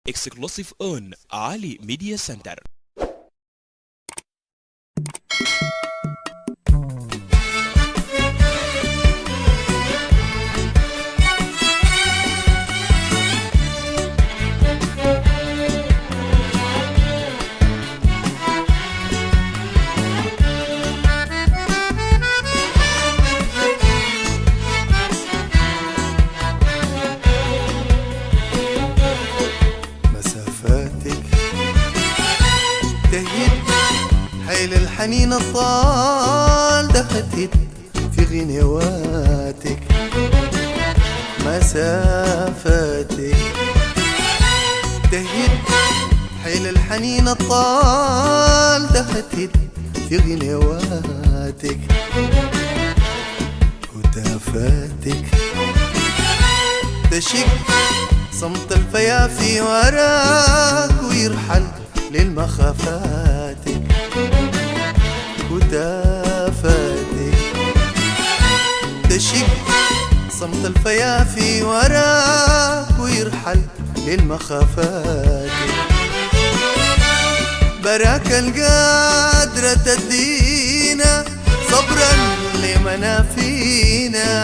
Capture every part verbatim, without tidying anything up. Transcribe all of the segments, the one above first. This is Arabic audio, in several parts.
exclusive on Ali Media Center. حيل الحنين الطال دهتت في غنواتك مسافاتك دهت حيل الحنين الطال دهتت في غنواتك هتافاتك تشك صمت الفيافي وراك ويرحل للمخافاتك هتافاتك تشك صمت الفيافي وراك ويرحل للمخافاتك براك القادرة تدينا صبرا لمنافينا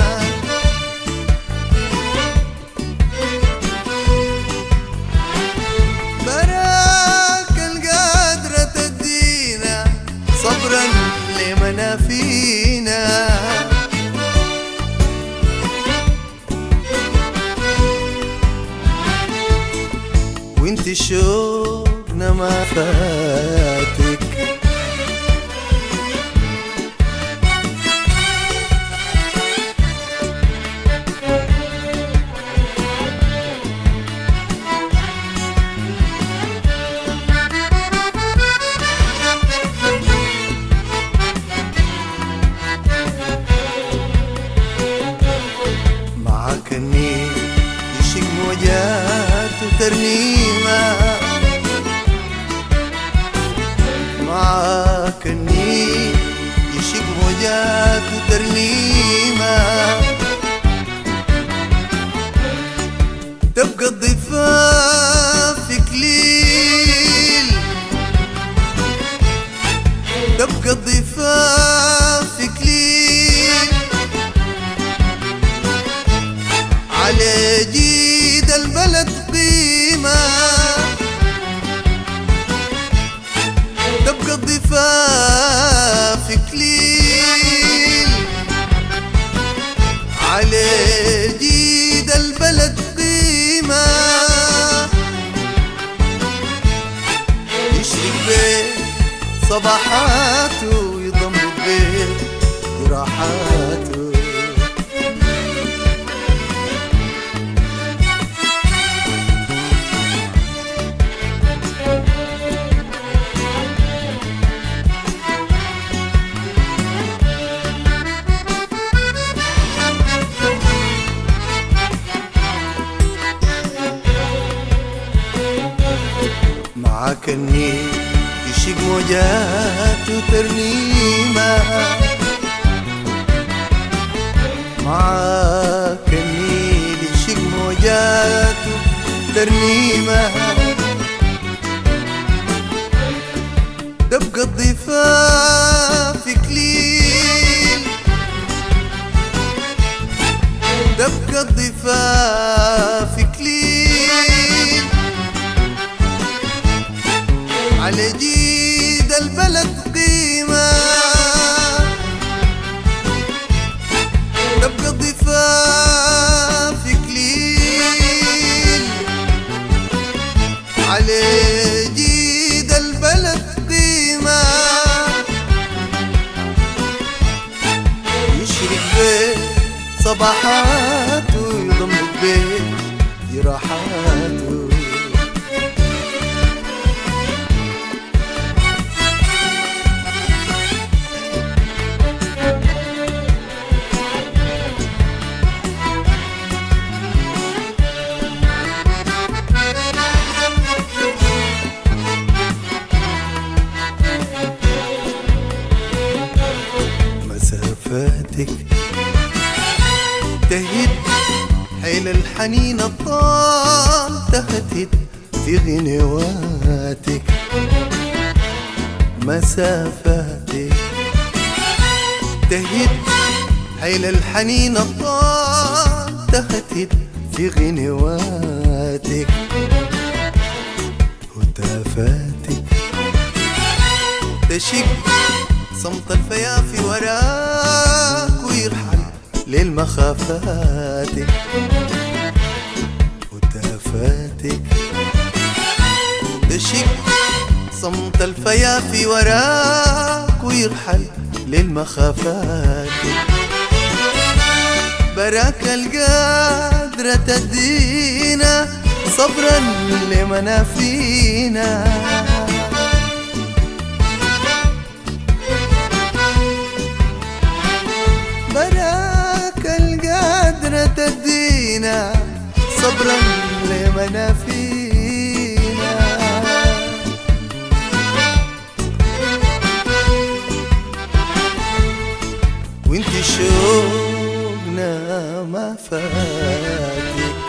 صبرا لمنافينا وانت شوقنا ما فاتك النيل يشق موجات وترنيمة معاك النيل يشق موجات وترنيمة تبقى الضفاف في كليل تبقى الضفاف في كليل على جيد البلد قيمة تبقى الضفاف في كليل على جيد البلد قيمة يشرق بيه صباحاته ويضمد بيه جراحاته معاك النيل يشق موجات وترنيمة معاك النيل يشق موجات وترنيمة تبقى الضفاف في كليل تبقى الضفاف في كليل على جيد البلد قيمة تبقى الضفاف في كليل على جيد البلد قيمة يشرق بيه صباحاته يضمد بيه جراحاته مسافاتك تهد حيل الحنين الطال تهتد في غنواتك مسافاتك تهد حيل الحنين الطال تهتد في غنواتك هتافاتك تشك صمت الفيافي وراك ويرحل للمخافاتك هتافاتك تشك صمت الفيافي وراك ويرحل للمخافاتك براك القادرة تدينا صبرا لمنافينا براك القادرة تدينا صبرا لمنافينا وانت شوقنا ما فاتك